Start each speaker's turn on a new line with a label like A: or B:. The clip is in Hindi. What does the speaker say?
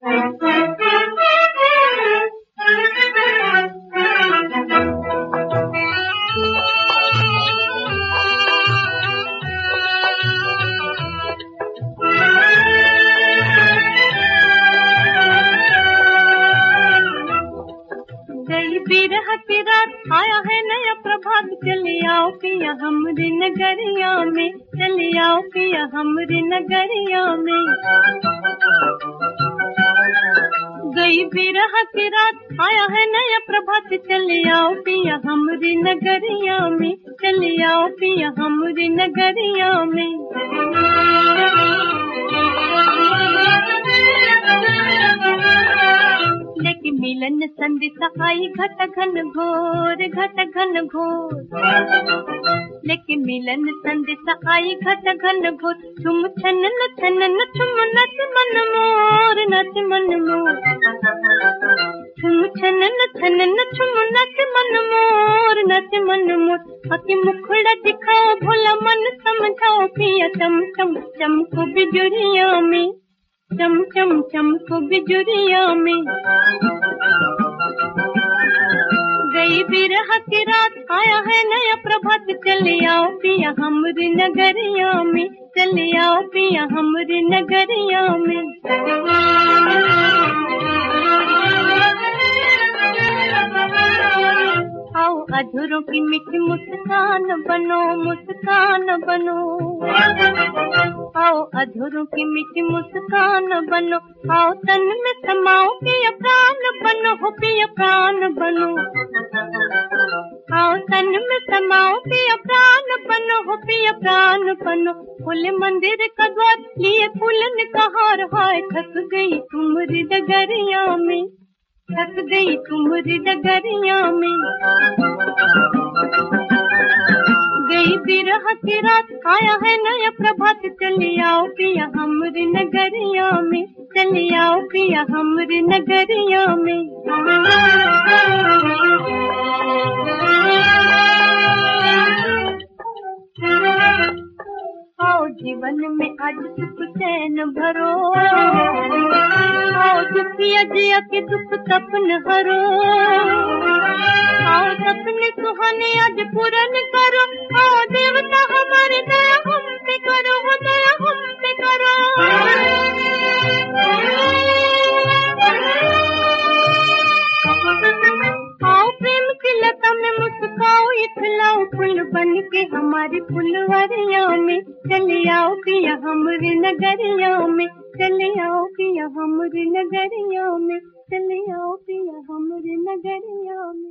A: बिरह की रात आया है नया प्रभात, चले आओ पिया हमरी नगरिया में, चले आओ पिया हमरी नगरिया में। गई बिरह की रात आया है नया प्रभात, चले आओ पिया हमरी नगरिया में, चले आओ पिया हमरी नगरिया में। लेकिन मिलन संदेशा आई घट घन घोर, घट घन घोर। लेकिन मिलन संदेशा आई घट घन घोर, छुम छनन छनन छुम नच मन मोर, नच मन मोर। छुम छनन छनन छुम नच मन मोर, नच मन मोर। अति मुखड़ा दिखाओ भोला मन समझाओ पिया, चम चम चमको बिजुरिया में, चम चम चमको बिजुरिया में। गई बिरह की रात आया है नया प्रभात, चले आओ पिया हमरी नगरिया में, चले आओ पिया हमरी नगरिया में। आओ अधूरों की मीठी मुस्कान बनो, मुस्कान बनो। आओ अधूरों की मीठी मुस्कान बनो, आओ तन में समाओ पिया प्राण बनो, हो पिया प्राण बनो। आओ तन में समाओ पिया प्राण बनो, हो पिया प्राण बनो। फूल मंदिर का द्वार लिए फूलन का हार, हाय थक गई तुम्हारी डगरिया में, थक गई तुम्हारी डगरिया में। गई बिरह की रात आया है नया प्रभात, चले आओ पिया हमरी नगरिया में, चले आओ पिया हमरी नगरिया में। आओ जीवन में आज सुख चैन भरो, आओ दुखिया जिया के दुख सपन हरो। आओ सपने सुहाने आज पूरन करो, आओ देवता हमारे दया हम पे करो, वो दया हम पे करो। आओ प्रेम की लता में मुस्काओ, इखलाओ फूल बन के हमारी फुलवरिया में, चले आओ पिया हमरी नगरिया में, चले आओ पिया हमरी नगरिया में, चले आओ पिया हमरी नगरिया में।